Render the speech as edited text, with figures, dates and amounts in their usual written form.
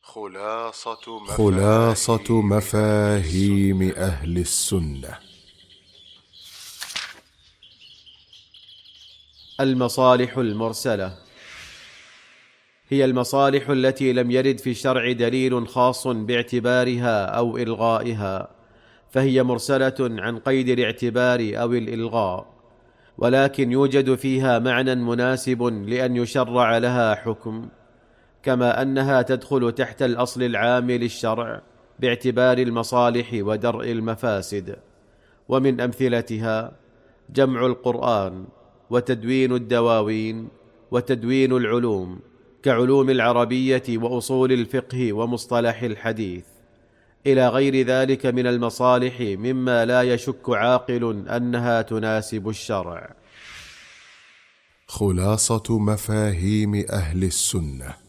خلاصة مفاهيم أهل السنة. المصالح المرسلة هي المصالح التي لم يرد في الشرع دليل خاص باعتبارها أو إلغائها، فهي مرسلة عن قيد الاعتبار أو الإلغاء، ولكن يوجد فيها معنى مناسب لأن يشرع لها حكم، كما أنها تدخل تحت الأصل العام للشرع باعتبار المصالح ودرء المفاسد. ومن أمثلتها جمع القرآن، وتدوين الدواوين، وتدوين العلوم كعلوم العربية وأصول الفقه ومصطلح الحديث، إلى غير ذلك من المصالح مما لا يشك عاقل أنها تناسب الشرع. خلاصة مفاهيم أهل السنة.